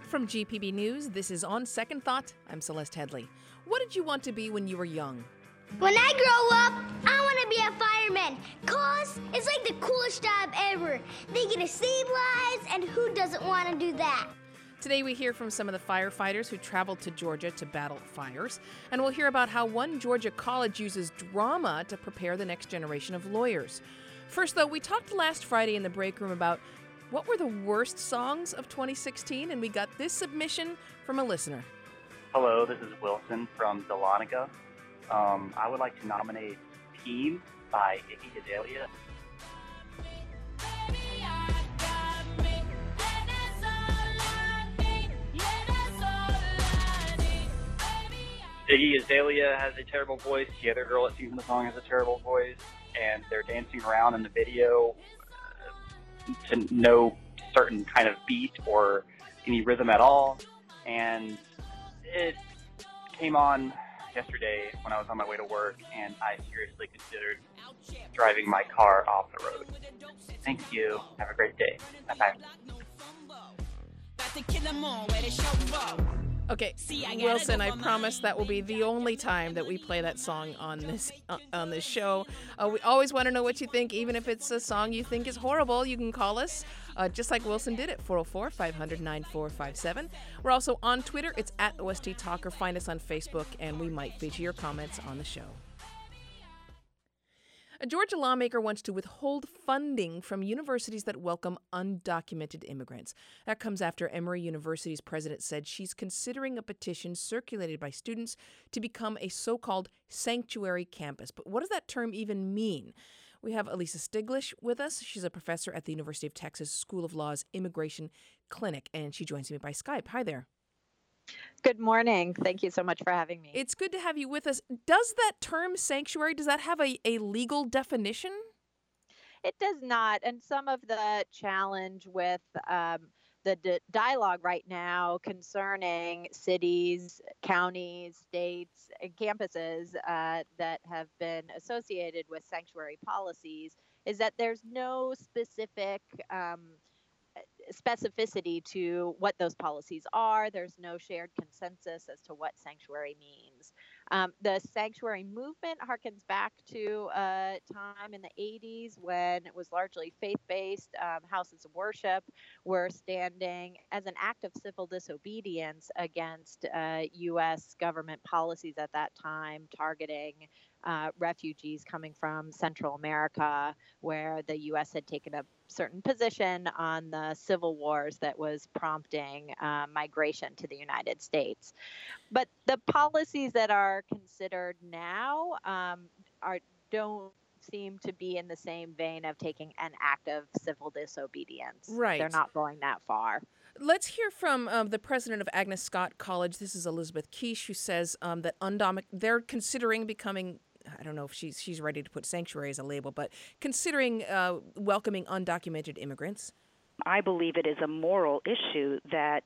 From GPB News, this is On Second Thought. I'm Celeste Headley. What did you want to be when you were young? When I grow up, I want to be a fireman, cause it's like the coolest job ever. They get to save lives, and who doesn't want to do that? Today we hear from some of the firefighters who traveled to Georgia to battle fires, and we'll hear about how one Georgia college uses drama to prepare the next generation of lawyers. First, though, we talked last Friday in the break room about what were the worst songs of 2016, and we got this submission from a listener. Hello, this is Wilson from Dahlonega. I would like to nominate Team by Iggy Azalea. Iggy Azalea has a terrible voice. The other girl that sings in the song has a terrible voice. And they're dancing around in the video to no certain kind of beat or any rhythm at all. And it came on yesterday when I was on my way to work, and I seriously considered driving my car off the road. Thank you. Have a great day. Bye-bye. Okay, Wilson, I promise that will be the only time that we play that song on this show. We always want to know what you think, even if it's a song you think is horrible. You can call us, just like Wilson did at 404-500-9457. We're also on Twitter. It's at OST Talk, or find us on Facebook, and we might feature your comments on the show. A Georgia lawmaker wants to withhold funding from universities that welcome undocumented immigrants. That comes after Emory University's president said she's considering a petition circulated by students to become a so-called sanctuary campus. But what does that term even mean? We have Elisa Stiglish with us. She's a professor at the University of Texas School of Law's Immigration Clinic, and she joins me by Skype. Hi there. Good morning. Thank you so much for having me. It's good to have you with us. Does that term sanctuary, does that have a legal definition? It does not. And some of the challenge with the dialogue right now concerning cities, counties, states, and campuses that have been associated with sanctuary policies is that there's no specific specificity to what those policies are. There's no shared consensus as to what sanctuary means. The sanctuary movement harkens back to a time in the 80s when it was largely faith-based. Houses of worship were standing as an act of civil disobedience against U.S. government policies at that time targeting refugees coming from Central America, where the U.S. had taken a certain position on the civil wars that was prompting migration to the United States. But the policies that are considered now don't seem to be in the same vein of taking an act of civil disobedience. Right. They're not going that far. Let's hear from the president of Agnes Scott College. This is Elizabeth Quiche, who says that they're considering becoming, I don't know if she's ready to put sanctuary as a label, but considering welcoming undocumented immigrants. I believe it is a moral issue that,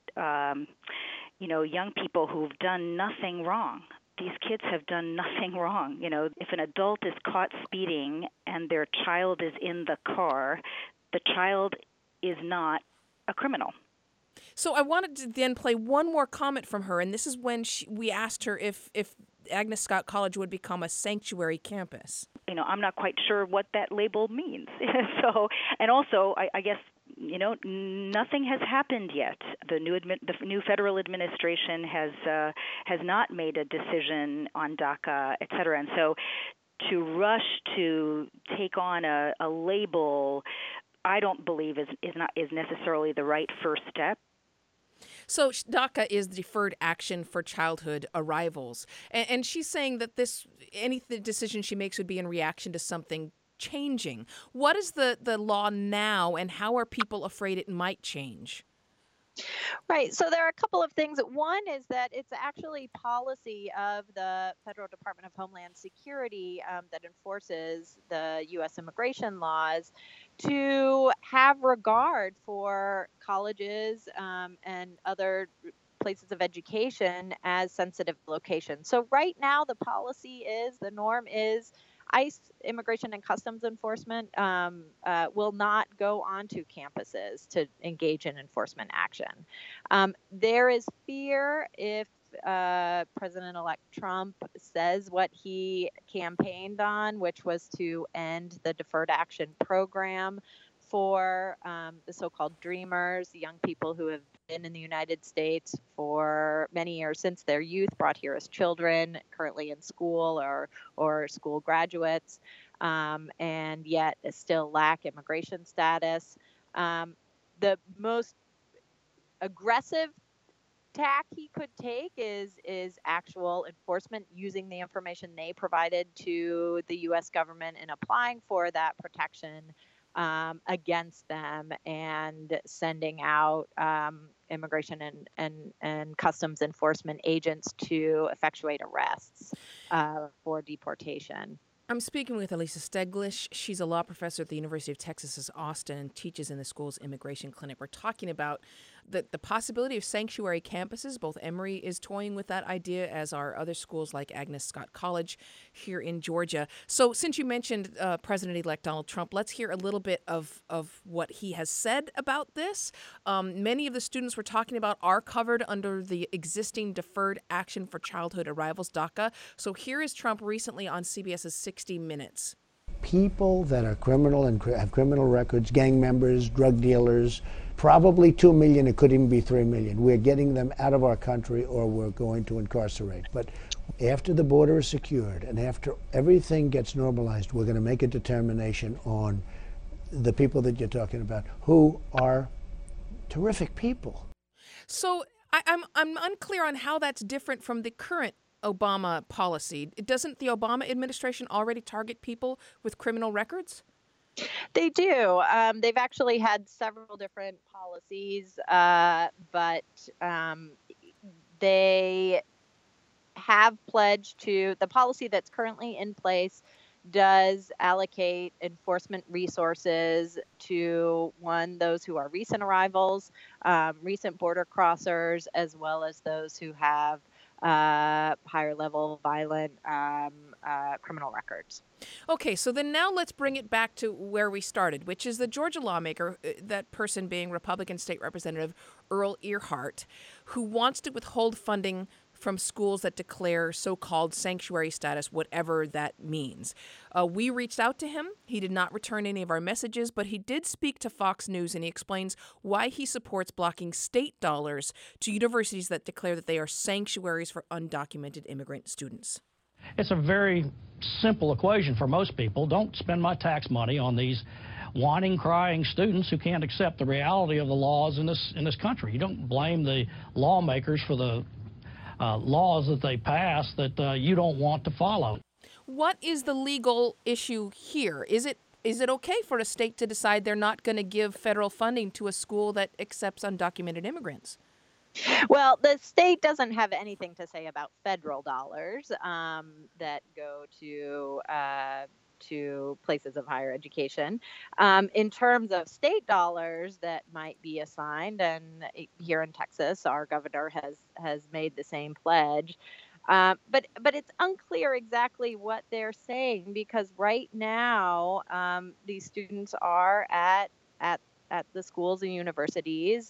young people who've done nothing wrong. These kids have done nothing wrong. If an adult is caught speeding and their child is in the car, the child is not a criminal. So I wanted to then play one more comment from her, and this is when we asked her if Agnes Scott College would become a sanctuary campus. I'm not quite sure what that label means. So, and also, I guess, nothing has happened yet. The new federal administration has not made a decision on DACA, et cetera. And so, to rush to take on a label, I don't believe is necessarily the right first step. So DACA is deferred action for childhood arrivals. And she's saying that any decision she makes would be in reaction to something changing. What is the law now, and how are people afraid it might change? Right. So there are a couple of things. One is that it's actually policy of the Federal Department of Homeland Security that enforces the U.S. immigration laws to have regard for colleges and other places of education as sensitive locations. So right now, the norm is ICE, Immigration and Customs Enforcement, will not go onto campuses to engage in enforcement action. There is fear if President-elect Trump says what he campaigned on, which was to end the Deferred Action Program for the so-called Dreamers, young people who have been in the United States for many years since their youth, brought here as children, currently in school or school graduates, and yet still lack immigration status. The most aggressive tack he could take is actual enforcement, using the information they provided to the U.S. government in applying for that protection against them, and sending out immigration and customs enforcement agents to effectuate arrests for deportation. I'm speaking with Elisa Steglish. She's a law professor at the University of Texas at Austin and teaches in the school's immigration clinic. We're talking about the possibility of sanctuary campuses. Both Emory is toying with that idea, as are other schools like Agnes Scott College here in Georgia. So since you mentioned President-elect Donald Trump, let's hear a little bit of what he has said about this. Many of the students we're talking about are covered under the existing Deferred Action for Childhood Arrivals, DACA. So here is Trump recently on CBS's 60 Minutes. People that are criminal and have criminal records, gang members, drug dealers, probably 2 million, it could even be 3 million. We're getting them out of our country, or we're going to incarcerate. But after the border is secured and after everything gets normalized, we're going to make a determination on the people that you're talking about, who are terrific people. So I'm unclear on how that's different from the current Obama policy. Doesn't the Obama administration already target people with criminal records? They do. They've actually had several different policies, but they have pledged to, the policy that's currently in place does allocate enforcement resources to, one, those who are recent arrivals, recent border crossers, as well as those who have higher level violent criminal records. Okay, so then now let's bring it back to where we started, which is the Georgia lawmaker, that person being Republican State Representative Earl Earhart, who wants to withhold funding from schools that declare so-called sanctuary status, whatever that means. We reached out to him. He did not return any of our messages, but he did speak to Fox News, and he explains why he supports blocking state dollars to universities that declare that they are sanctuaries for undocumented immigrant students. It's a very simple equation for most people. Don't spend my tax money on these whining, crying students who can't accept the reality of the laws in this country. You don't blame the lawmakers for the laws that they pass that you don't want to follow. What is the legal issue here? Is it okay for a state to decide they're not going to give federal funding to a school that accepts undocumented immigrants? Well, the state doesn't have anything to say about federal dollars that go to places of higher education. In terms of state dollars that might be assigned, and here in Texas, our governor has made the same pledge. But it's unclear exactly what they're saying, because right now these students are at the schools and universities.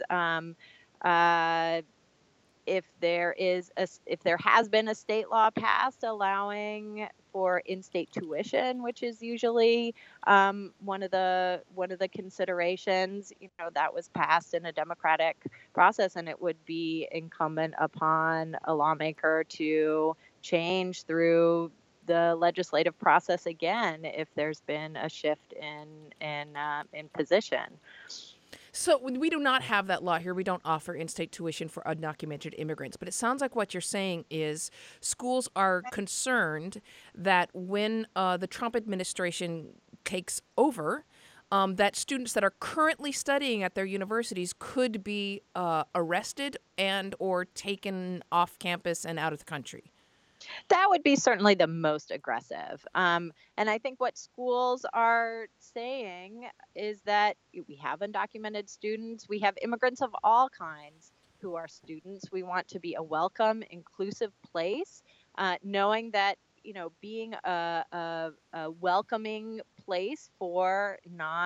If there has been a state law passed allowing for in-state tuition, which is usually one of the considerations, that was passed in a democratic process, and it would be incumbent upon a lawmaker to change through the legislative process again if there's been a shift in position. So we do not have that law here. We don't offer in-state tuition for undocumented immigrants. But it sounds like what you're saying is schools are concerned that when the Trump administration takes over, that students that are currently studying at their universities could be arrested and or taken off campus and out of the country. That would be certainly the most aggressive. And I think what schools are saying is that we have undocumented students. We have immigrants of all kinds who are students. We want to be a welcome, inclusive place, knowing that being a welcoming place for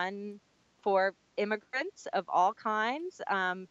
immigrants of all kinds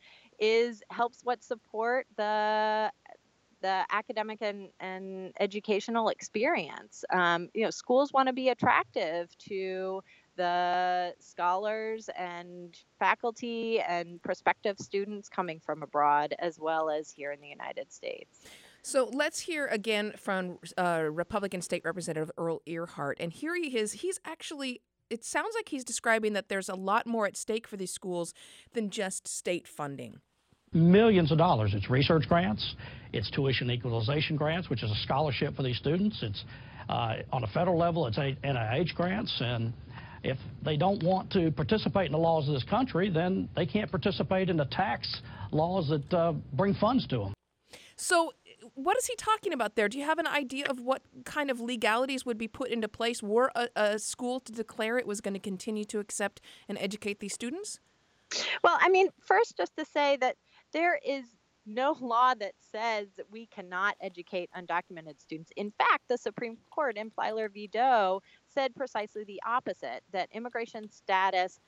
helps support the academic and educational experience. Schools want to be attractive to the scholars and faculty and prospective students coming from abroad, as well as here in the United States. So let's hear again from Republican State Representative Earl Earhart. And here he is. He's actually, it sounds like he's describing that there's a lot more at stake for these schools than just state funding. Millions of dollars. It's research grants, it's tuition equalization grants, which is a scholarship for these students. It's on a federal level, it's NIH grants, and if they don't want to participate in the laws of this country, then they can't participate in the tax laws that bring funds to them. So what is he talking about there? Do you have an idea of what kind of legalities would be put into place were a school to declare it was going to continue to accept and educate these students? Well, first, just to say that there is no law that says that we cannot educate undocumented students. In fact, the Supreme Court in Plyler v. Doe said precisely the opposite, that immigration status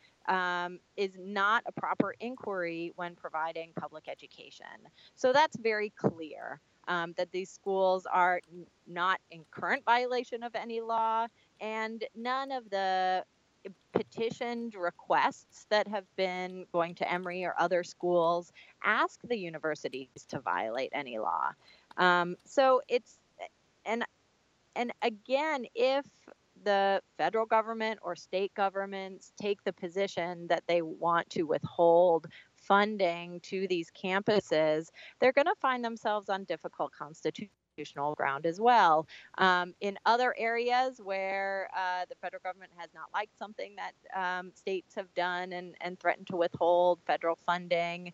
is not a proper inquiry when providing public education. So that's very clear, that these schools are not in current violation of any law, and none of the petitioned requests that have been going to Emory or other schools ask the universities to violate any law. So it's, and again, if the federal government or state governments take the position that they want to withhold funding to these campuses, they're going to find themselves on difficult constitutional ground as well. In other areas where the federal government has not liked something that states have done and threatened to withhold federal funding,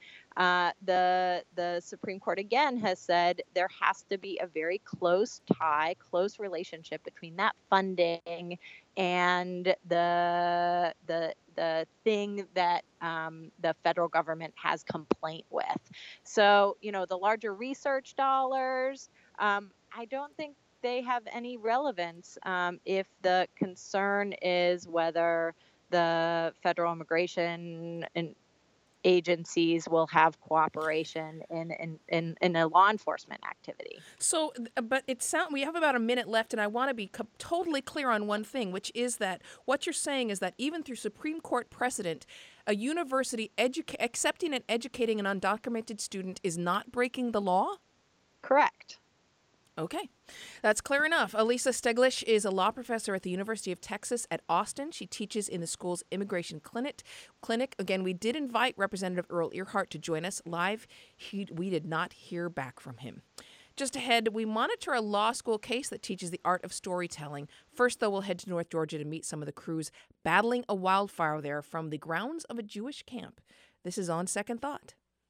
the Supreme Court again has said there has to be a very close tie, close relationship between that funding and the thing that the federal government has complaint with. So, the larger research dollars, I don't think they have any relevance if the concern is whether the federal immigration agencies will have cooperation in a law enforcement activity. So, but we have about a minute left, and I want to be totally clear on one thing, which is that what you're saying is that even through Supreme Court precedent, a university accepting and educating an undocumented student is not breaking the law? Correct. Okay, that's clear enough. Alisa Steglish is a law professor at the University of Texas at Austin. She teaches in the school's immigration clinic. Again, we did invite Representative Earl Earhart to join us live. We did not hear back from him. Just ahead, we monitor a law school case that teaches the art of storytelling. First, though, we'll head to North Georgia to meet some of the crews battling a wildfire there from the grounds of a Jewish camp. This is On Second Thought.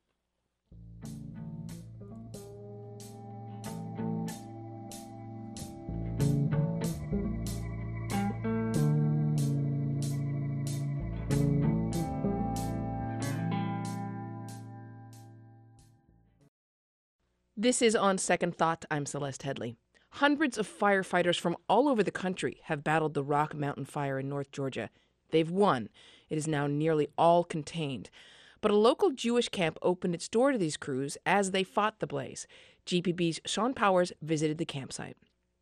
This is On Second Thought. I'm Celeste Headley. Hundreds of firefighters from all over the country have battled the Rock Mountain Fire in North Georgia. They've won. It is now nearly all contained. But a local Jewish camp opened its door to these crews as they fought the blaze. GPB's Sean Powers visited the campsite.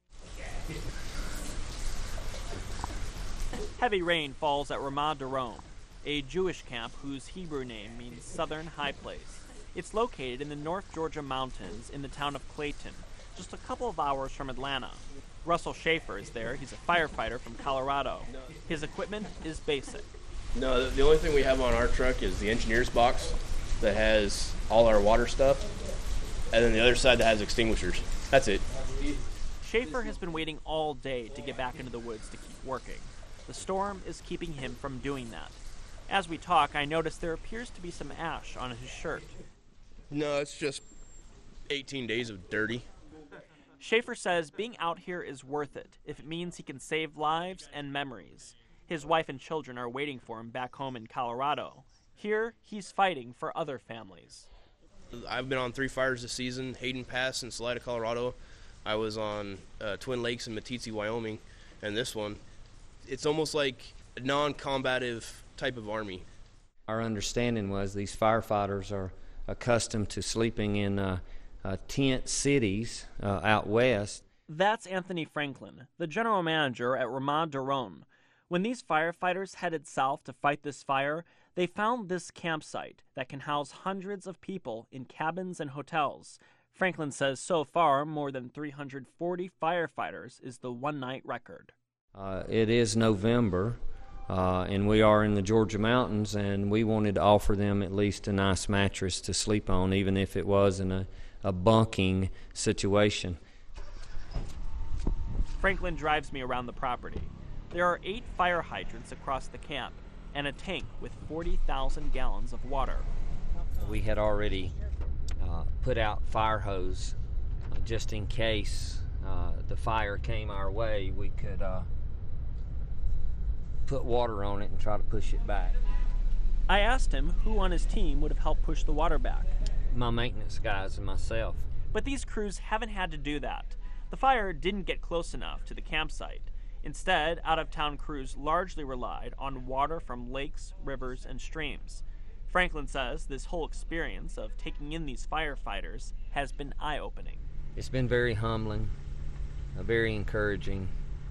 Heavy rain falls at Ramat Darom, a Jewish camp whose Hebrew name means Southern High Place. It's located in the North Georgia mountains in the town of Clayton, just a couple of hours from Atlanta. Russell Schaefer is there. He's a firefighter from Colorado. His equipment is basic. No, the only thing we have on our truck is the engineer's box that has all our water stuff, and then the other side that has extinguishers. That's it. Schaefer has been waiting all day to get back into the woods to keep working. The storm is keeping him from doing that. As we talk, I notice there appears to be some ash on his shirt. No, it's just 18 days of dirty. Schaefer says being out here is worth it if it means he can save lives and memories. His wife and children are waiting for him back home in Colorado. Here, he's fighting for other families. I've been on 3 fires this season, Hayden Pass in Salida, Colorado, I was on Twin Lakes in Meeteetse, Wyoming, and this one, it's almost like a non-combative type of army. Our understanding was these firefighters are accustomed to sleeping in tent cities out west. That's Anthony Franklin, the general manager at Ramad Daron. When these firefighters headed south to fight this fire, they found this campsite that can house hundreds of people in cabins and hotels. Franklin says so far, more than 340 firefighters is the one-night record. It is November, and we are in the Georgia mountains, and we wanted to offer them at least a nice mattress to sleep on, even if it was in a bunking situation. Franklin drives me around the property. There are 8 fire hydrants across the camp and a tank with 40,000 gallons of water. We had already put out fire hose just in case the fire came our way. We could put water on it and try to push it back. I asked him who on his team would have helped push the water back. My maintenance guys and myself. But these crews haven't had to do that. The fire didn't get close enough to the campsite. Instead, out-of-town crews largely relied on water from lakes, rivers, and streams. Franklin says this whole experience of taking in these firefighters has been eye-opening. It's been very humbling, very encouraging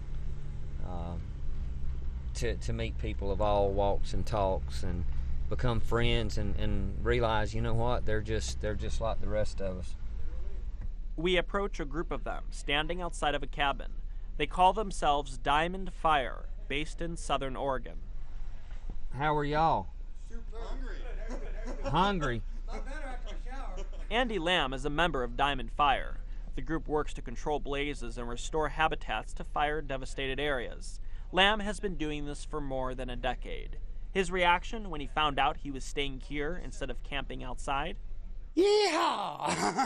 to meet people of all walks and talks and become friends and realize, you know what, they're just like the rest of us. We approach a group of them standing outside of a cabin. They call themselves Diamond Fire, based in Southern Oregon. How are y'all? Super hungry. Hungry? Not better after a shower. Andy Lamb is a member of Diamond Fire. The group works to control blazes and restore habitats to fire-devastated areas. Lamb has been doing this for more than a decade. His reaction when he found out he was staying here instead of camping outside? Yeehaw!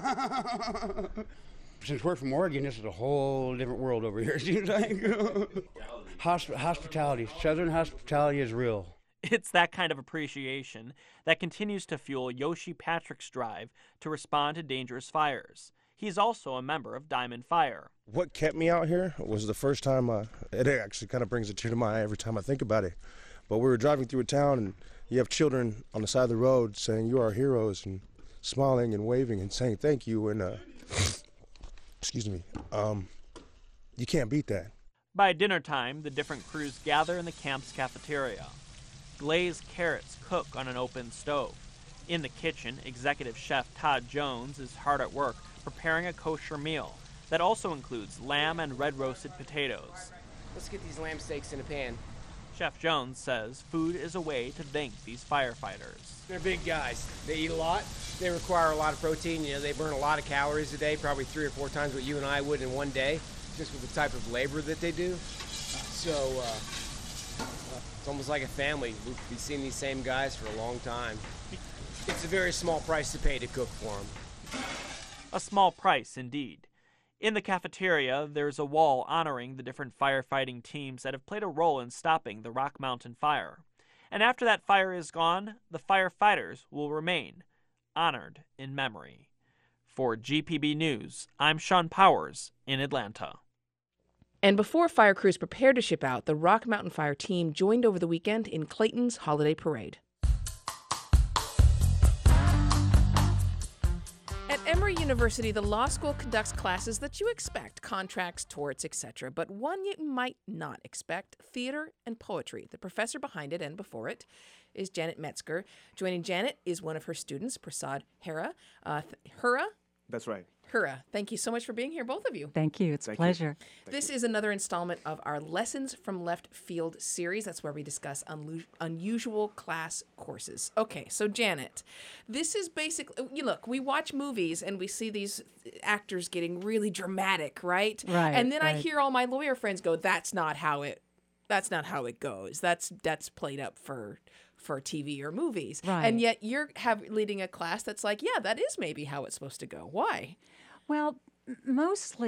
Since we're from Oregon, this is a whole different world over here. Seems like hospitality, Southern hospitality is real. It's that kind of appreciation that continues to fuel Yoshi Patrick's drive to respond to dangerous fires. He's also a member of Diamond Fire. What kept me out here was the first time, it actually kind of brings a tear to my eye every time I think about it. But we were driving through a town, and you have children on the side of the road saying, "You are heroes," and smiling and waving and saying thank you, and excuse me, you can't beat that. By dinner time, the different crews gather in the camp's cafeteria. Glazed carrots cook on an open stove. In the kitchen, executive chef Todd Jones is hard at work preparing a kosher meal that also includes lamb and red-roasted potatoes. Let's get these lamb steaks in a pan. Chef Jones says food is a way to thank these firefighters. They're big guys. They eat a lot. They require a lot of protein. You know, they burn a lot of calories a day, probably 3 or 4 times what you and I would in one day, just with the type of labor that they do. So it's almost like a family. We've seen these same guys for a long time. It's a very small price to pay to cook for them. A small price, indeed. In the cafeteria, there's a wall honoring the different firefighting teams that have played a role in stopping the Rock Mountain fire. And after that fire is gone, the firefighters will remain honored in memory. For GPB News, I'm Sean Powers in Atlanta. And before fire crews prepared to ship out, the Rock Mountain Fire team joined over the weekend in Clayton's holiday parade. At Emory University, the law school conducts classes that you expect, contracts, torts, etc., but one you might not expect, theater and poetry. The professor behind it and before it is Janet Metzger. Joining Janet is one of her students, Prasad Hura. Hura? That's right. Hura. Thank you so much for being here, both of you. Thank you. It's a pleasure. This is another installment of our Lessons from Left Field series. That's where we discuss unusual class courses. Okay, so Janet, this is basically, look, we watch movies and we see these actors getting really dramatic, right? Right. And then I hear all my lawyer friends go, that's not how it goes. That's played up for TV or movies. Right. And yet you're leading a class that's like, yeah, that is maybe how it's supposed to go. Why? Well, mostly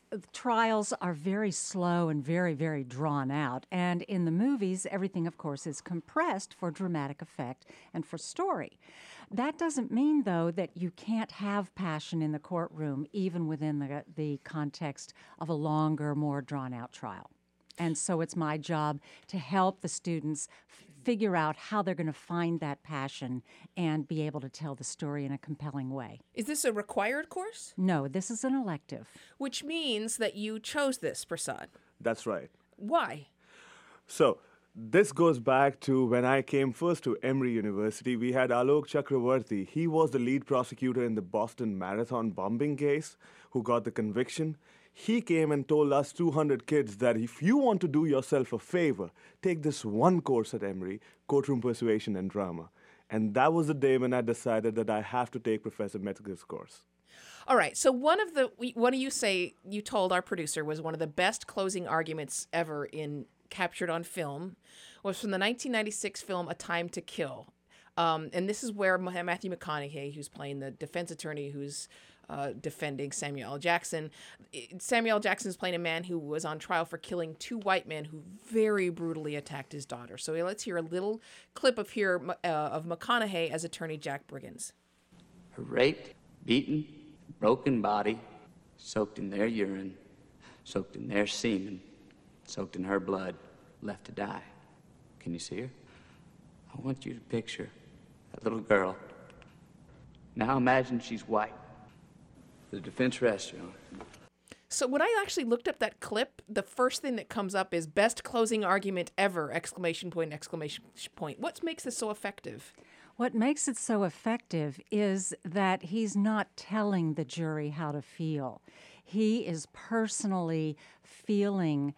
trials are very slow and very, very drawn out. And in the movies, everything, of course, is compressed for dramatic effect and for story. That doesn't mean, though, that you can't have passion in the courtroom, even within the context of a longer, more drawn-out trial. And so it's my job to help the students figure out how they're going to find that passion and be able to tell the story in a compelling way. Is this a required course? No, this is an elective. Which means that you chose this, Prasad. That's right. Why? So, this goes back to when I came first to Emory University. We had Alok Chakravarti. He was the lead prosecutor in the Boston Marathon bombing case who got the conviction. He came and told us 200 kids that if you want to do yourself a favor, take this one course at Emory, Courtroom Persuasion and Drama. And that was the day when I decided that I have to take Professor Metzger's course. All right, so one of you say you told our producer was one of the best closing arguments ever captured on film was from the 1996 film A Time to Kill. And this is where Matthew McConaughey, who's playing the defense attorney who's defending Samuel L. Jackson. Samuel L. Jackson is playing a man who was on trial for killing 2 white men who very brutally attacked his daughter. So let's hear a little clip of McConaughey as attorney Jack Briggins. Her raped, beaten, broken body, soaked in their urine, soaked in their semen, soaked in her blood, left to die. Can you see her? I want you to picture that little girl. Now imagine she's white. The defense rests, Your Honor. So when I actually looked up that clip, the first thing that comes up is best closing argument ever, exclamation point, exclamation point. What makes this so effective? What makes it so effective is that he's not telling the jury how to feel. He is personally feeling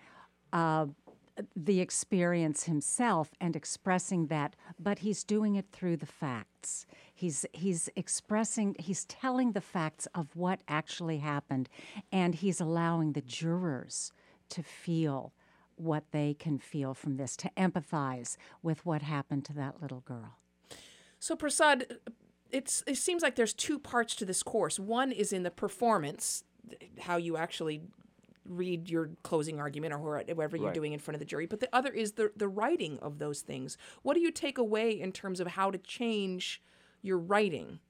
the experience himself and expressing that, but he's doing it through the facts. He's telling the facts of what actually happened, and he's allowing the jurors to feel what they can feel from this, to empathize with what happened to that little girl. So Prasad, it seems like there's 2 parts to this course. One is in the performance, how you actually read your closing argument or whatever you're doing in front of the jury. But the other is the writing of those things. What do you take away in terms of how to change your writing?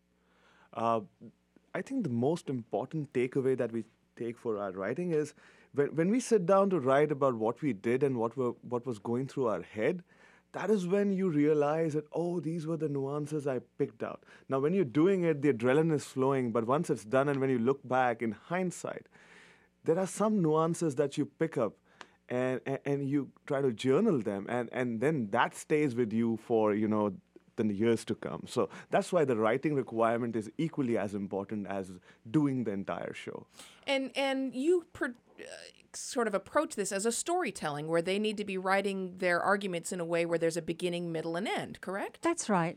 I think the most important takeaway that we take for our writing is when we sit down to write about what we did and what was going through our head, that is when you realize that, oh, these were the nuances I picked out. Now, when you're doing it, the adrenaline is flowing, but once it's done and when you look back in hindsight, there are some nuances that you pick up and you try to journal them, and then that stays with you for, the years to come. So that's why the writing requirement is equally as important as doing the entire show. And you sort of approach this as a storytelling where they need to be writing their arguments in a way where there's a beginning, middle, and end, correct? That's right.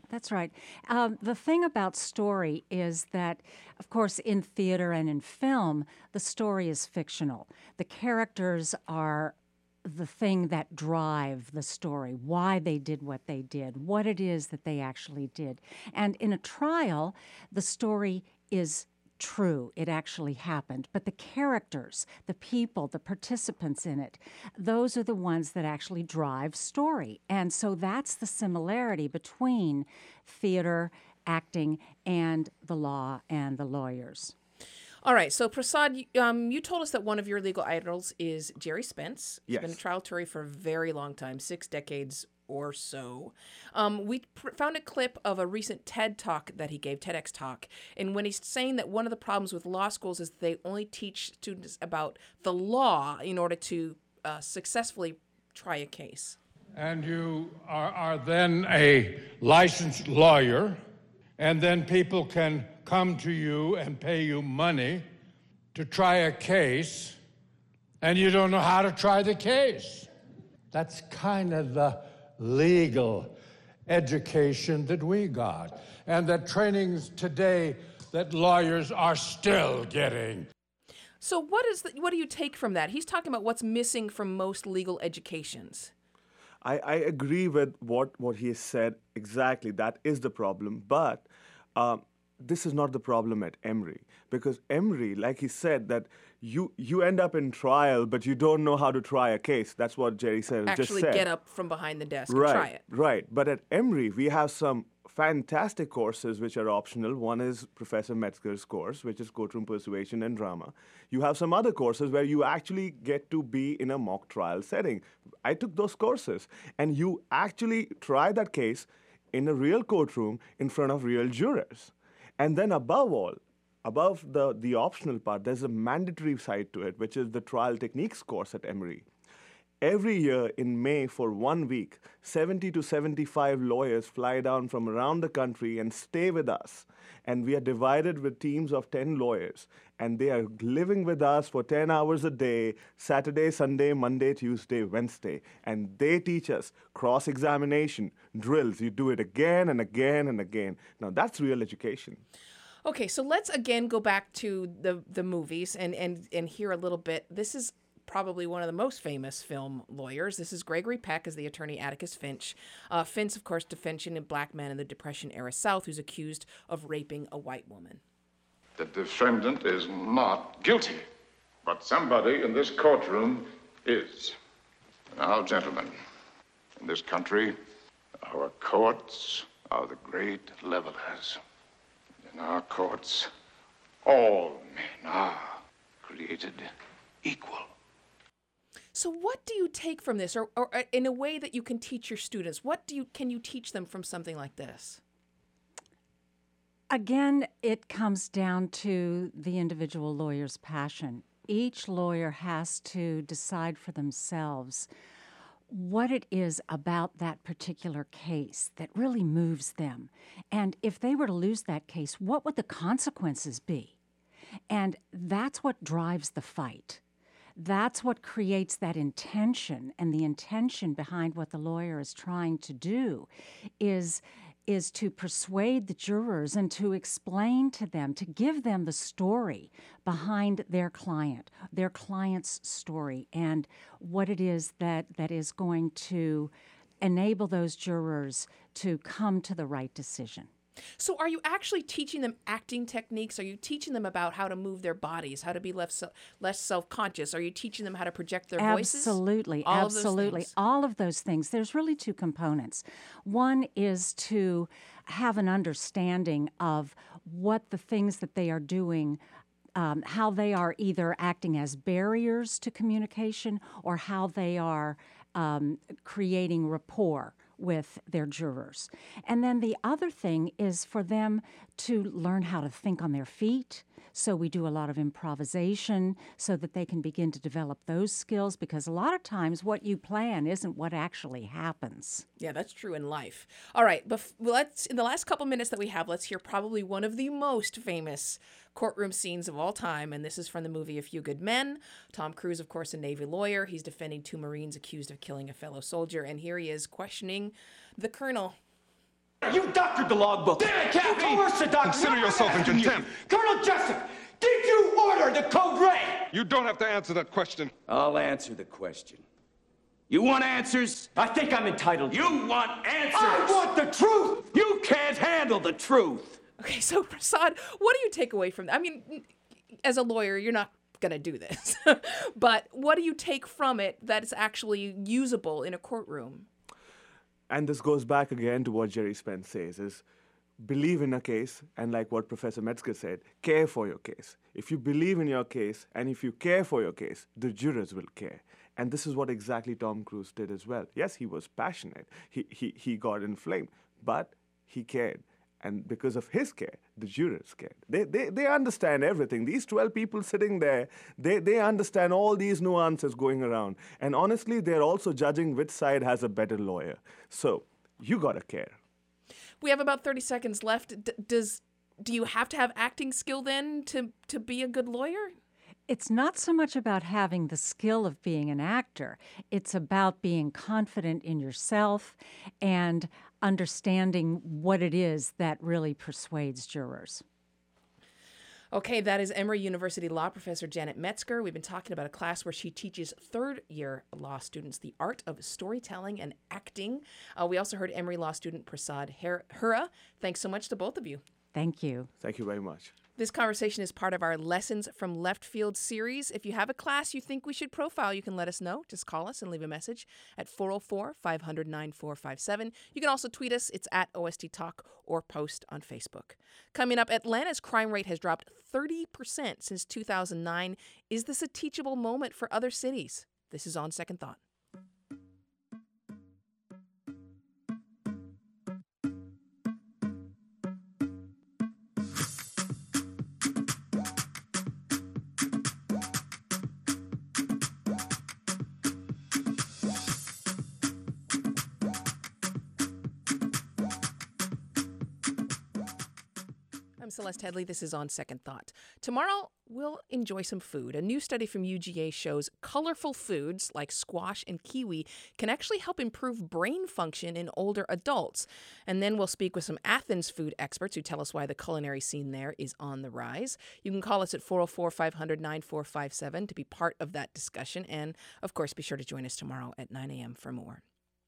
The thing about story is that, of course, in theater and in film, the story is fictional. The characters are the thing that drive the story, why they did what they did, what it is that they actually did. And in a trial, the story is true. It actually happened. But the characters, the people, the participants in it, those are the ones that actually drive story. And so that's the similarity between theater, acting, and the law and the lawyers. All right, so Prasad, you told us that one of your legal idols is Jerry Spence. He's been a trial attorney for a very long time, 6 decades or so. We found a clip of a recent TED Talk that he gave, TEDx Talk, and when he's saying that one of the problems with law schools is they only teach students about the law in order to successfully try a case. And you are then a licensed lawyer, and then people can come to you and pay you money to try a case, and you don't know how to try the case. That's kind of the legal education that we got, and the trainings today that lawyers are still getting. So what do you take from that? He's talking about what's missing from most legal educations. I agree with what he has said exactly. That is the problem. But this is not the problem at Emory, because Emory, like he said, that you end up in trial, but you don't know how to try a case. That's what Jerry said. Actually just said. Get up from behind the desk Right, and try it. Right. But at Emory, we have some fantastic courses which are optional. One is Professor Metzger's course, which is courtroom persuasion and drama. You have some other courses where you actually get to be in a mock trial setting. I took those courses, and you actually try that case in a real courtroom in front of real jurors. And then above all, above the optional part, there's a mandatory side to it, which is the trial techniques course at Emory. Every year in May for 1 week, 70 to 75 lawyers fly down from around the country and stay with us. And we are divided with teams of 10 lawyers. And they are living with us for 10 hours a day, Saturday, Sunday, Monday, Tuesday, Wednesday. And they teach us cross-examination, drills. You do it again and again and again. Now, that's real education. Okay, so let's again go back to the movies and hear a little bit. This is probably one of the most famous film lawyers. This is Gregory Peck as the attorney Atticus Finch. Finch, of course, defending a black man in the Depression-era South who's accused of raping a white woman. The defendant is not guilty, but somebody in this courtroom is. Now, gentlemen, in this country, our courts are the great levelers. In our courts, all men are created equal. So what do you take from this, or in a way that you can teach your students? Can you teach them from something like this? Again, it comes down to the individual lawyer's passion. Each lawyer has to decide for themselves what it is about that particular case that really moves them. And if they were to lose that case, what would the consequences be? And that's what drives the fight. That's what creates that intention, and the intention behind what the lawyer is trying to do is to persuade the jurors and to explain to them, to give them the story behind their client's story, and what it is that is going to enable those jurors to come to the right decision. So are you actually teaching them acting techniques? Are you teaching them about how to move their bodies, how to be less self-conscious? Are you teaching them how to project their voices? Absolutely. All of those things. There's really two components. One is to have an understanding of what the things that they are doing, how they are either acting as barriers to communication or how they are creating rapport with their jurors. And then the other thing is for them to learn how to think on their feet. So we do a lot of improvisation so that they can begin to develop those skills, because a lot of times what you plan isn't what actually happens. Yeah, that's true in life. All right, in the last couple minutes that we have, let's hear probably one of the most famous courtroom scenes of all time, and this is from the movie A Few Good Men. Tom Cruise, of course, a Navy lawyer. He's defending two Marines accused of killing a fellow soldier, and here he is questioning the colonel. You doctored the logbook. Damn it, Captain! You coerced the doctor. Consider yourself in contempt. Colonel Jessup, did you order the code red? You don't have to answer that question. I'll answer the question. You want answers? I think I'm entitled. You want answers? I want the truth! You can't handle the truth. Okay, so Prasad, what do you take away from that? I mean, as a lawyer, you're not going to do this. But what do you take from it that is actually usable in a courtroom? And this goes back again to what Jerry Spence says, is believe in a case, and like what Professor Metzger said, care for your case. If you believe in your case, and if you care for your case, the jurors will care. And this is what exactly Tom Cruise did as well. Yes, he was passionate. He got inflamed, but he cared. And because of his care, the jurors cared. They understand everything. These 12 people sitting there, they understand all these nuances going around. And honestly, they're also judging which side has a better lawyer. So you gotta care. We have about 30 seconds left. Do you have to have acting skill then to be a good lawyer? It's not so much about having the skill of being an actor. It's about being confident in yourself and understanding what it is that really persuades jurors. Okay, that is Emory University law professor Janet Metzger. We've been talking about a class where she teaches third-year law students the art of storytelling and acting. We also heard Emory law student Prasad Hura. Thanks so much to both of you. Thank you. Thank you very much. This conversation is part of our Lessons from Left Field series. If you have a class you think we should profile, you can let us know. Just call us and leave a message at 404-500-9457. You can also tweet us. It's at OST Talk or post on Facebook. Coming up, Atlanta's crime rate has dropped 30% since 2009. Is this a teachable moment for other cities? This is On Second Thought. I'm Celeste Headley. This is On Second Thought. Tomorrow, we'll enjoy some food. A new study from UGA shows colorful foods like squash and kiwi can actually help improve brain function in older adults. And then we'll speak with some Athens food experts who tell us why the culinary scene there is on the rise. You can call us at 404-500-9457 to be part of that discussion. And, of course, be sure to join us tomorrow at 9 a.m. for more.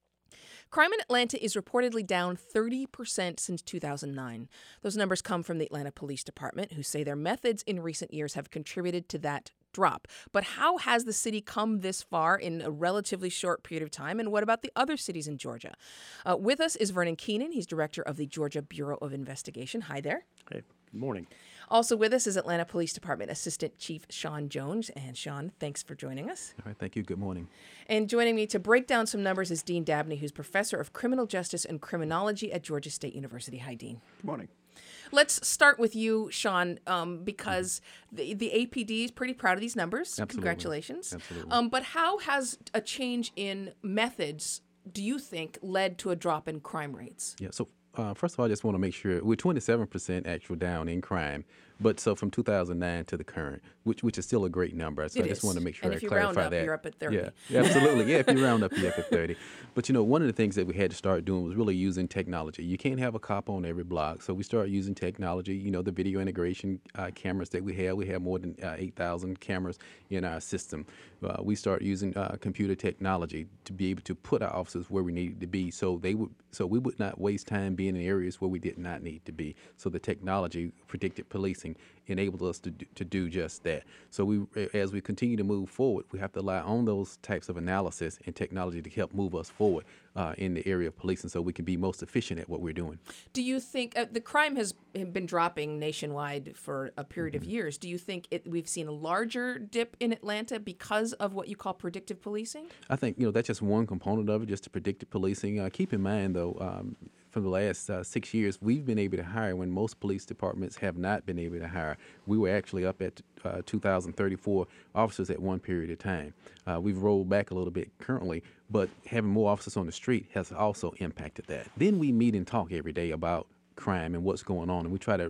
Crime in Atlanta is reportedly down 30% since 2009. Those numbers come from the Atlanta Police Department, who say their methods in recent years have contributed to that drop. But how has the city come this far in a relatively short period of time? And what about the other cities in Georgia? With us is Vernon Keenan. He's director of the Georgia Bureau of Investigation. Hi there. Hey, good morning. Also with us is Atlanta Police Department Assistant Chief Sean Jones. And Sean, thanks for joining us. All right, thank you. Good morning. And joining me to break down some numbers is Dean Dabney, who's professor of criminal justice and criminology at Georgia State University. Hi, Dean. Good morning. Let's start with you, Sean, because the APD is pretty proud of these numbers. Absolutely. Congratulations. Absolutely. But how has a change in methods, do you think, led to a drop in crime rates? Yeah, so first of all, I just want to make sure we're 27% actual down in crime. But so from 2009 to the current, which is still a great number. So I just want to make sure I clarify that. And if you round up, you're up at 30. Yeah, absolutely. Yeah, if you round up, you're up at 30. But, one of the things that we had to start doing was really using technology. You can't have a cop on every block. So we started using technology, the video integration cameras that we have. We have more than 8,000 cameras in our system. We started using computer technology to be able to put our officers where we needed to be so we would not waste time being in areas where we did not need to be. So the technology, predictive policing, enabled us to do just that. So as we continue to move forward, we have to rely on those types of analysis and technology to help move us forward in the area of policing so we can be most efficient at what we're doing. Do you think the crime has been dropping nationwide for a period of years? Do you think we've seen a larger dip in Atlanta because of what you call predictive policing? I think, that's just one component of it, just the predictive policing. Keep in mind, though, for the last 6 years, we've been able to hire when most police departments have not been able to hire. We were actually up at 2,034 officers at one period of time. We've rolled back a little bit currently, but having more officers on the street has also impacted that. Then we meet and talk every day about crime and what's going on, and we try to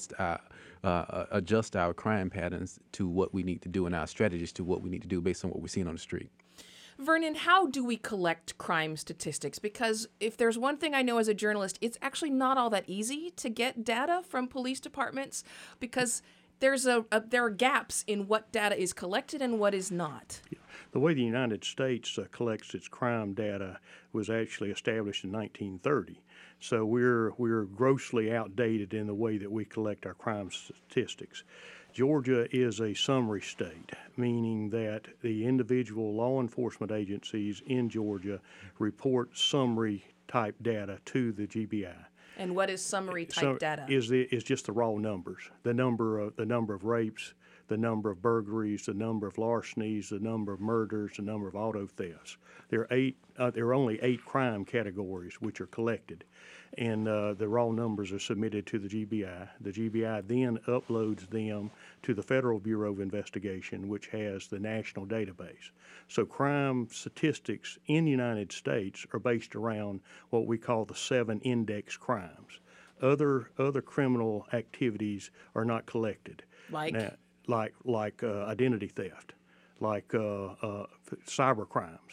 adjust our crime patterns to what we need to do and our strategies to what we need to do based on what we're seeing on the street. Vernon, how do we collect crime statistics? Because if there's one thing I know as a journalist, it's actually not all that easy to get data from police departments because there are gaps in what data is collected and what is not. The way the United States collects its crime data was actually established in 1930. So we're grossly outdated in the way that we collect our crime statistics. Georgia is a summary state, meaning that the individual law enforcement agencies in Georgia report summary type data to the GBI. And what is summary type data? Is just the raw numbers, the number of rapes, the number of burglaries, the number of larcenies, the number of murders, the number of auto thefts. There are only 8 crime categories which are collected, and the raw numbers are submitted to the GBI. The GBI then uploads them to the Federal Bureau of Investigation, which has the national database. So crime statistics in the United States are based around what we call the 7 index crimes. Other criminal activities are not collected. Like identity theft, like cyber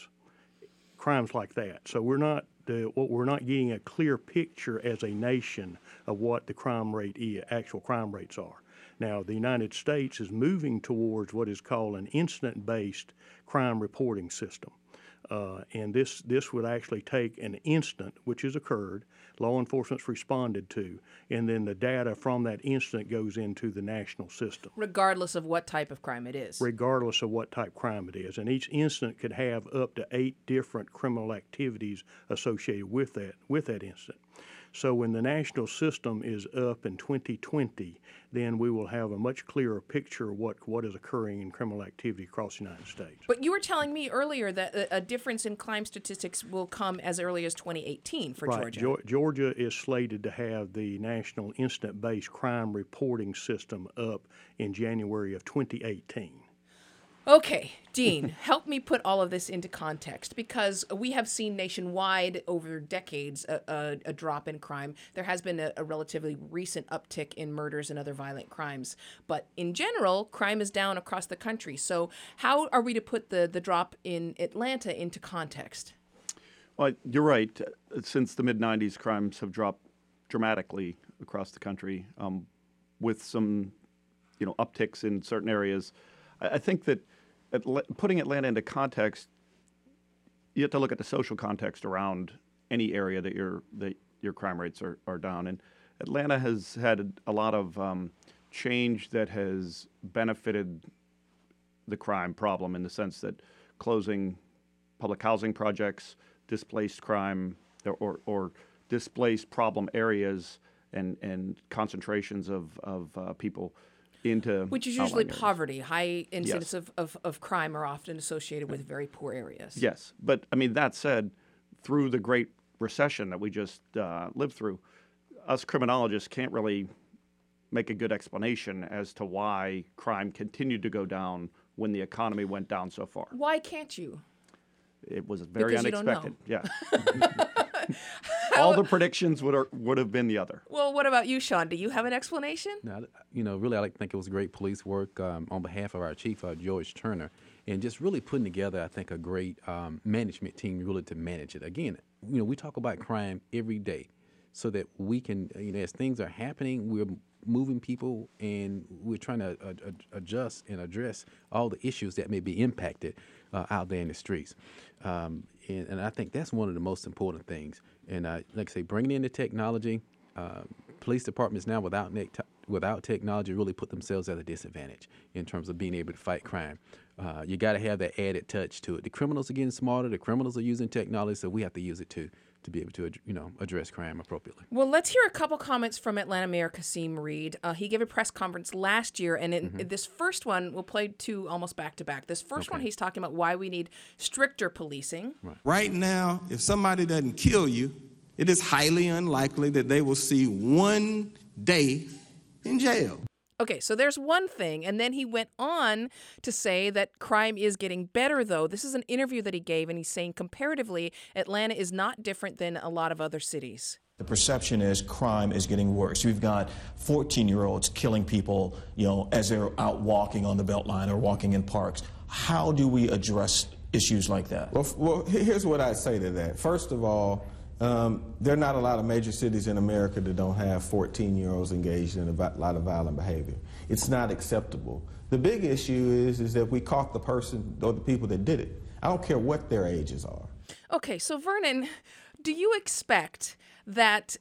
crimes like that. So we're not getting a clear picture as a nation of what the crime rate actual crime rates are. Now, the United States is moving towards what is called an incident-based crime reporting system. And this would actually take an incident which has occurred, law enforcement's responded to, and then the data from that incident goes into the national system. Regardless of what type of crime it is. Regardless of what type of crime it is. And each incident could have up to 8 different criminal activities associated with that incident. So when the national system is up in 2020, then we will have a much clearer picture of what is occurring in criminal activity across the United States. But you were telling me earlier that a difference in crime statistics will come as early as 2018 for right. Georgia. Georgia is slated to have the National Incident-Based Crime Reporting System up in January of 2018. Okay, Dean, help me put all of this into context, because we have seen nationwide over decades a drop in crime. There has been a relatively recent uptick in murders and other violent crimes. But in general, crime is down across the country. So how are we to put the drop in Atlanta into context? Well, you're right. Since the mid-'90s, crimes have dropped dramatically across the country, with some, upticks in certain areas. I think that putting Atlanta into context, you have to look at the social context around any area that your crime rates are down. And Atlanta has had a lot of change that has benefited the crime problem, in the sense that closing public housing projects, displaced crime, or displaced problem areas and concentrations of people into which is usually outlying poverty. High incidence Yes. of crime are often associated with very poor areas. Yes, but I mean, that said, through the Great Recession that we just lived through, us criminologists can't really make a good explanation as to why crime continued to go down when the economy went down so far. Why can't you? It was very Because you don't unexpected. know. Yeah. All the predictions would have been the other. Well, what about you, Sean? Do you have an explanation? Now, really, I like to think it was great police work on behalf of our chief, George Turner, and just really putting together, I think, a great management team really to manage it. Again, we talk about crime every day, so that we can, as things are happening, we're moving people and we're trying to adjust and address all the issues that may be impacted out there in the streets. And I think that's one of the most important things. And like I say, bringing in the technology, police departments now without technology really put themselves at a disadvantage in terms of being able to fight crime. You got to have that added touch to it. The criminals are getting smarter. The criminals are using technology, so we have to use it too, to be able to address crime appropriately. Well, let's hear a couple comments from Atlanta Mayor Kasim Reed. He gave a press conference last year, and in this first one, we'll play two almost back to back. This first one, he's talking about why we need stricter policing. Right now, if somebody doesn't kill you, it is highly unlikely that they will see 1 day in jail. Okay, so there's one thing, and then he went on to say that crime is getting better, though. This is an interview that he gave, and he's saying comparatively, Atlanta is not different than a lot of other cities. The perception is crime is getting worse. We've got 14-year-olds killing people, as they're out walking on the Beltline or walking in parks. How do we address issues like that? Well, here's what I'd say to that. First of all, there are not a lot of major cities in America that don't have 14-year-olds engaged in a lot of violent behavior. It's not acceptable. The big issue is that we caught the person or the people that did it. I don't care what their ages are. Okay, so Vernon, do you expect that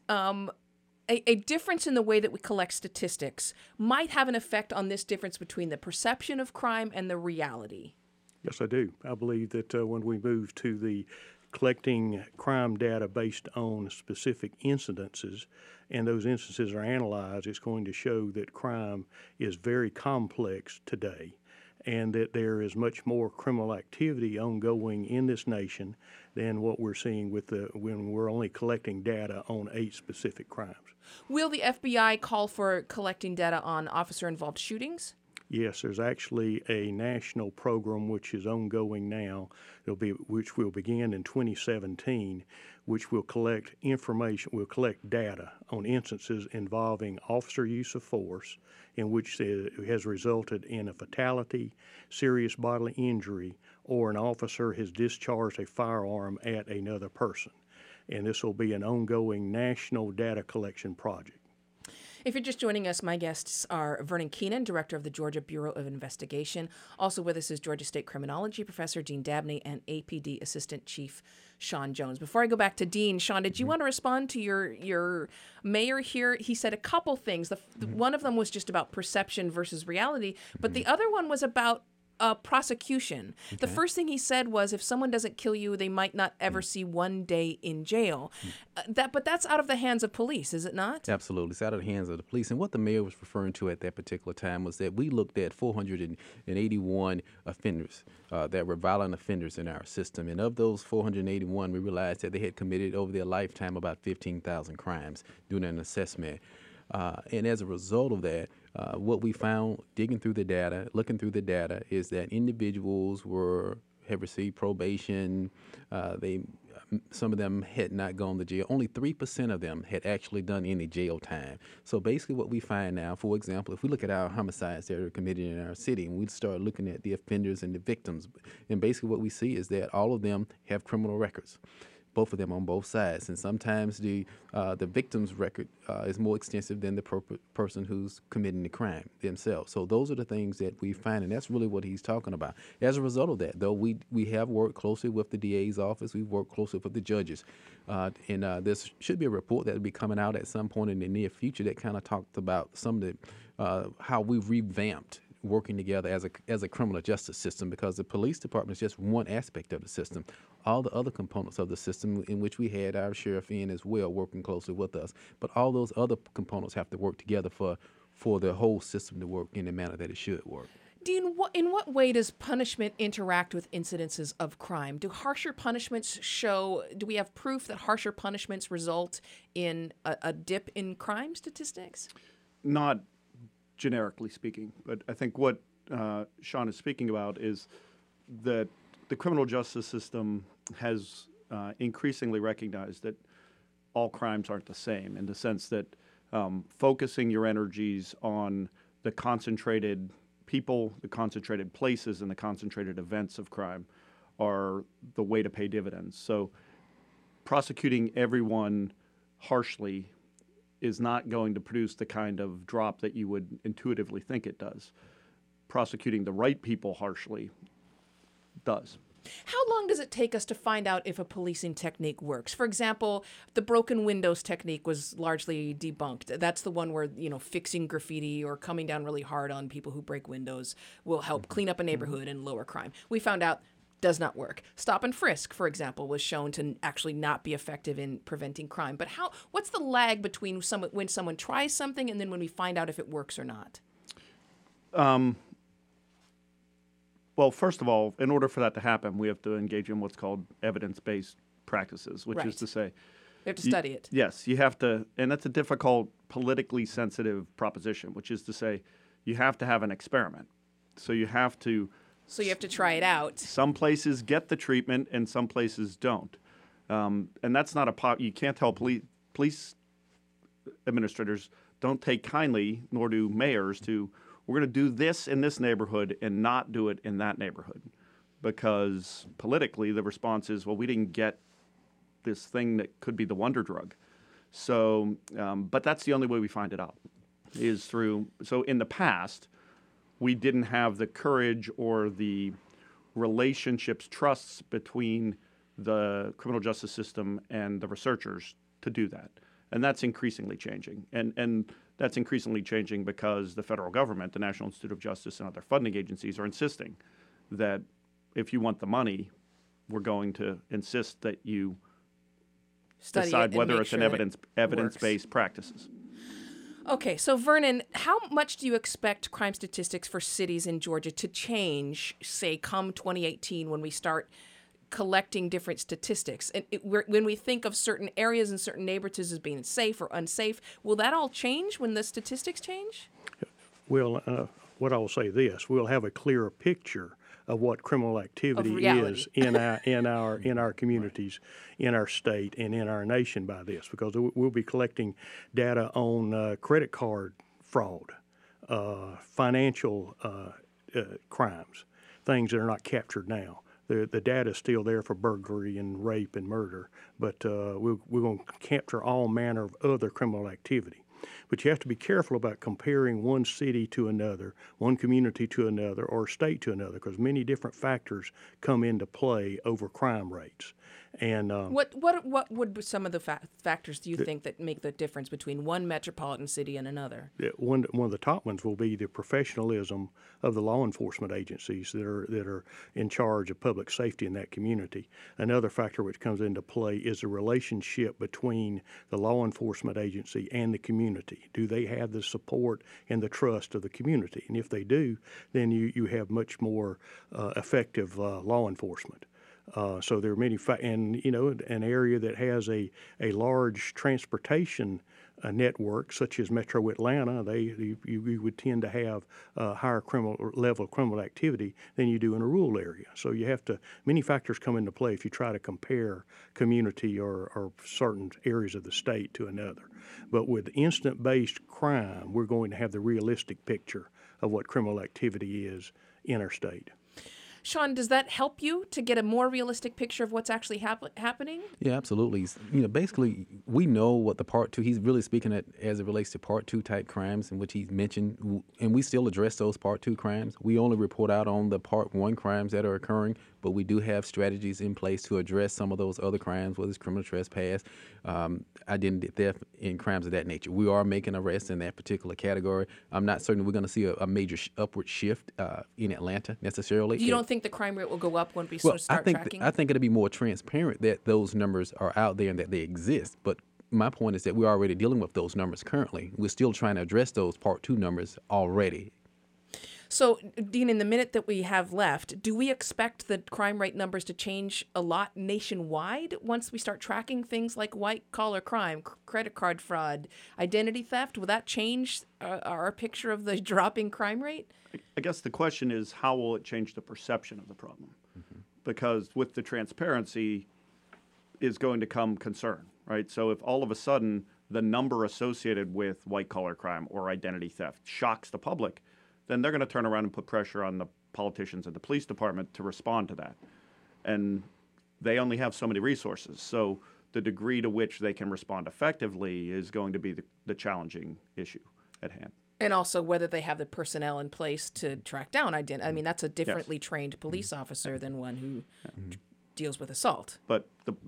a difference in the way that we collect statistics might have an effect on this difference between the perception of crime and the reality? Yes, I do. I believe that when we move to the collecting crime data based on specific incidences, and those instances are analyzed, it's going to show that crime is very complex today, and that there is much more criminal activity ongoing in this nation than what we're seeing when we're only collecting data on 8 specific crimes. Will the FBI call for collecting data on officer-involved shootings? Yes, there's actually a national program which is ongoing now, which will begin in 2017, which will collect information, will collect data on instances involving officer use of force in which it has resulted in a fatality, serious bodily injury, or an officer has discharged a firearm at another person. And this will be an ongoing national data collection project. If you're just joining us, my guests are Vernon Keenan, Director of the Georgia Bureau of Investigation. Also with us is Georgia State Criminology Professor Dean Dabney and APD Assistant Chief Sean Jones. Before I go back to Dean, Sean, did you want to respond to your mayor here? He said a couple things. One of them was just about perception versus reality, but the other one was about prosecution. Okay. The first thing he said was, if someone doesn't kill you, they might not ever see one day in jail. But that's out of the hands of police, is it not? Absolutely. It's out of the hands of the police. And what the mayor was referring to at that particular time was that we looked at 481 offenders that were violent offenders in our system. And of those 481, we realized that they had committed over their lifetime about 15,000 crimes doing an assessment. And as a result of that, what we found digging through the data, looking through the data, is that individuals have received probation. Some of them had not gone to jail. Only 3% of them had actually done any jail time. So basically what we find now, for example, if we look at our homicides that are committed in our city, and we start looking at the offenders and the victims, and basically what we see is that all of them have criminal records. Both of them on both sides, and sometimes the victim's record is more extensive than the person who's committing the crime themselves. So those are the things that we find, and that's really what he's talking about. As a result of that, though, we have worked closely with the DA's office. We've worked closely with the judges, and there should be a report that will be coming out at some point in the near future that kind of talks about some of the how we've revamped working together as a criminal justice system, because the police department is just one aspect of the system. All the other components of the system, in which we had our sheriff in as well, working closely with us, but all those other components have to work together for the whole system to work in the manner that it should work. Dean, in what way does punishment interact with incidences of crime? Do harsher punishments do we have proof that harsher punishments result in a dip in crime statistics? Not generically speaking, but I think what Sean is speaking about is that the criminal justice system has increasingly recognized that all crimes aren't the same, in the sense that focusing your energies on the concentrated people, the concentrated places, and the concentrated events of crime are the way to pay dividends. So prosecuting everyone harshly is not going to produce the kind of drop that you would intuitively think it does. Prosecuting the right people harshly does. How long does it take us to find out if a policing technique works? For example, the broken windows technique was largely debunked. That's the one where, fixing graffiti or coming down really hard on people who break windows will help clean up a neighborhood and lower crime. We found out does not work. Stop and frisk, for example, was shown to actually not be effective in preventing crime. But what's the lag between when someone tries something and then when we find out if it works or not? Well, first of all, in order for that to happen, we have to engage in what's called evidence-based practices, which is to say, we have to study it. Yes, you have to, and that's a difficult, politically sensitive proposition, which is to say, you have to have an experiment. So you have to try it out. Some places get the treatment and some places don't. And that's not you can't tell police administrators don't take kindly, nor do mayors, to we're going to do this in this neighborhood and not do it in that neighborhood. Because politically the response is, well, we didn't get this thing that could be the wonder drug. So, but that's the only way we find it out, is through, so in the past, we didn't have the courage or the relationships, trusts between the criminal justice system and the researchers to do that. And that's increasingly changing. And that's increasingly changing because the federal government, the National Institute of Justice, and other funding agencies are insisting that if you want the money, we're going to insist that you decide whether it's an evidence-based practices. Okay, so Vernon, how much do you expect crime statistics for cities in Georgia to change, say, come 2018 when we start collecting different statistics? And when we think of certain areas and certain neighborhoods as being safe or unsafe, will that all change when the statistics change? Well, what I will say this: we'll have a clearer picture of what criminal activity is in our communities, in our state, and in our nation by this, because we'll be collecting data on credit card fraud, financial crimes, things that are not captured now. The data is still there for burglary and rape and murder, but we're going to capture all manner of other criminal activity. But you have to be careful about comparing one city to another, one community to another, or state to another, because many different factors come into play over crime rates. And what would be some of the factors do you think that make the difference between one metropolitan city and another? One of the top ones will be the professionalism of the law enforcement agencies that are in charge of public safety in that community. Another factor which comes into play is the relationship between the law enforcement agency and the community. Do they have the support and the trust of the community? And if they do, then you have much more effective law enforcement. So there are many, and an area that has a large transportation network, such as Metro Atlanta, you would tend to have higher level of criminal activity than you do in a rural area. So many factors come into play if you try to compare community or certain areas of the state to another. But with instant-based crime, we're going to have the realistic picture of what criminal activity is in our state. Sean, does that help you to get a more realistic picture of what's actually happening? Yeah, absolutely. Basically, we know what the Part 2, he's really speaking as it relates to Part 2 type crimes in which he's mentioned, and we still address those Part 2 crimes. We only report out on the Part 1 crimes that are occurring, but we do have strategies in place to address some of those other crimes, whether it's criminal trespass, identity theft, and crimes of that nature. We are making arrests in that particular category. I'm not certain we're going to see a major upward shift in Atlanta necessarily. You don't think the crime rate will go up when we start tracking? I think it'll be more transparent that those numbers are out there and that they exist. But my point is that we're already dealing with those numbers currently. We're still trying to address those Part 2 numbers already. So, Dean, in the minute that we have left, do we expect the crime rate numbers to change a lot nationwide once we start tracking things like white-collar crime, credit card fraud, identity theft? Will that change our picture of the dropping crime rate? I guess the question is, how will it change the perception of the problem? Mm-hmm. Because with the transparency is going to come concern, right? So if all of a sudden the number associated with white-collar crime or identity theft shocks the public, then they're going to turn around and put pressure on the politicians and the police department to respond to that. And they only have so many resources. So the degree to which they can respond effectively is going to be the challenging issue at hand. And also whether they have the personnel in place to track down identity. I mean, that's a differently trained police officer than one who deals with assault. But,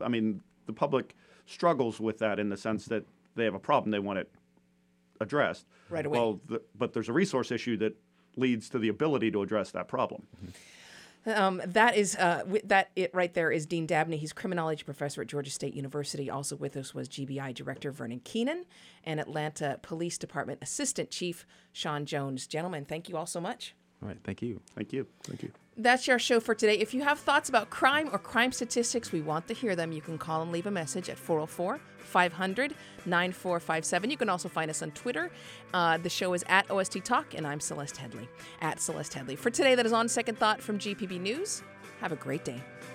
the public struggles with that in the sense that they have a problem. They want it addressed. Right away. Well, but there's a resource issue that leads to the ability to address that problem. That right there is Dean Dabney. He's criminology professor at Georgia State University. Also with us was GBI Director Vernon Keenan and Atlanta Police Department Assistant Chief Sean Jones. Gentlemen, thank you all so much. All right, thank you. Thank you. Thank you. That's our show for today. If you have thoughts about crime or crime statistics, we want to hear them. You can call and leave a message at 404-500-9457. You can also find us on Twitter. The show is at OST Talk, and I'm Celeste Headley, at Celeste Headley. For today, that is On Second Thought from GPB News. Have a great day.